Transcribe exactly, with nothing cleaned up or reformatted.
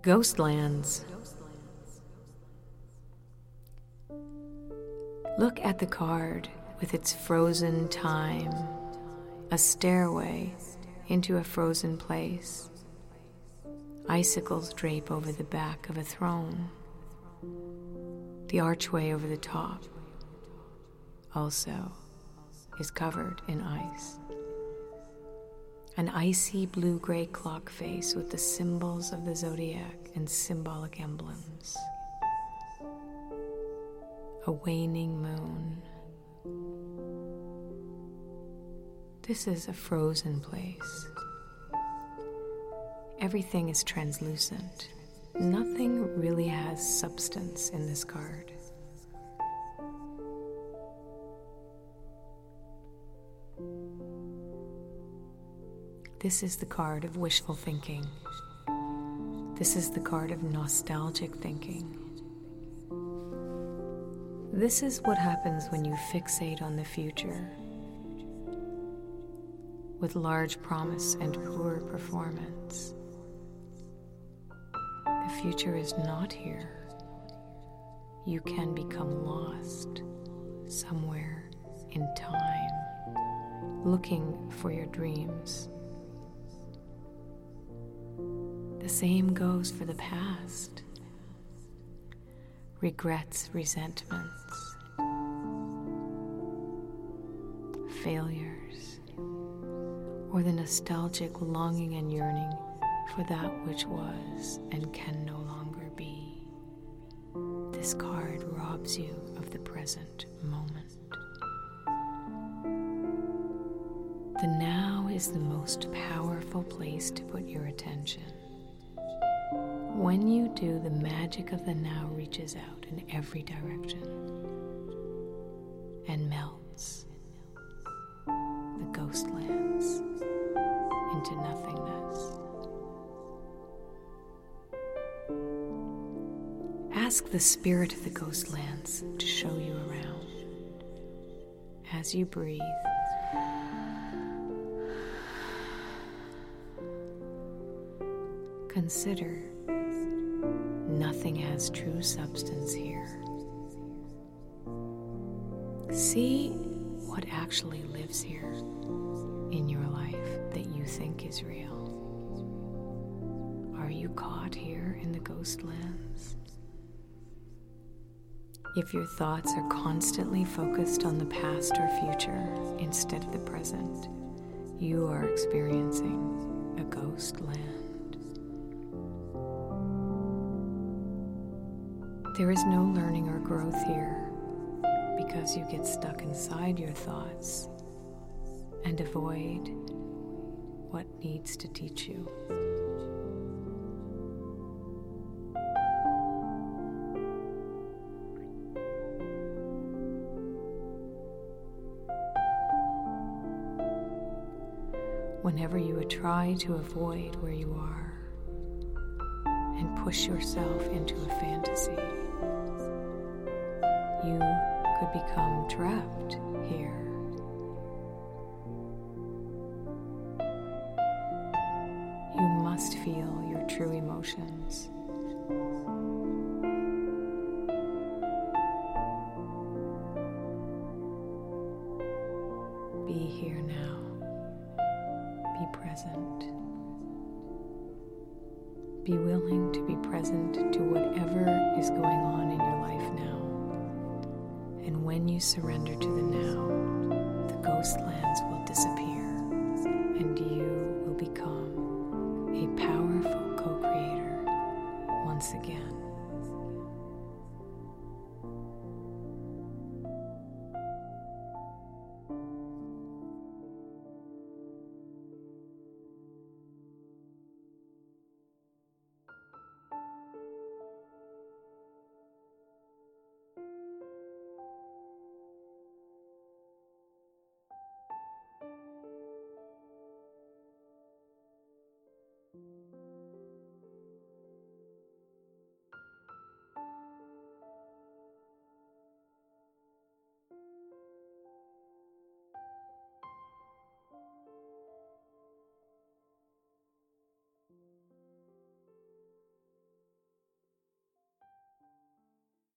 Ghostlands. Look at the card with its frozen time, a stairway into a frozen place. Icicles drape over the back of a throne. The archway over the top also is covered in ice. An icy blue-gray clock face with the symbols of the zodiac and symbolic emblems. A waning moon. This is a frozen place. Everything is translucent. Nothing really has substance in this card. This is the card of wishful thinking. This is the card of nostalgic thinking. This is what happens when you fixate on the future with large promise and poor performance. The future is not here. You can become lost somewhere in time, looking for your dreams. The same goes for the past. Regrets, resentments, failures, or the nostalgic longing and yearning for that which was and can no longer be. This card robs you of the present moment. The now is the most powerful place to put your attention. When you do, the magic of the now reaches out in every direction and melts the ghostlands into nothingness. Ask the spirit of the ghostlands to show you around. As you breathe, consider nothing has true substance here. See what actually lives here in your life that you think is real. Are you caught here in the ghostlands? If your thoughts are constantly focused on the past or future instead of the present, you are experiencing a ghostland. There is no learning or growth here because you get stuck inside your thoughts and avoid what needs to teach you. Whenever you try to avoid where you are and push yourself into a fantasy, you could become trapped here. You must feel your true emotions. Be here now. Be present. Be willing to be present to whatever is going on in your life now. And when you surrender to the now, the ghostlands will disappear and you will become a powerful co-creator once again.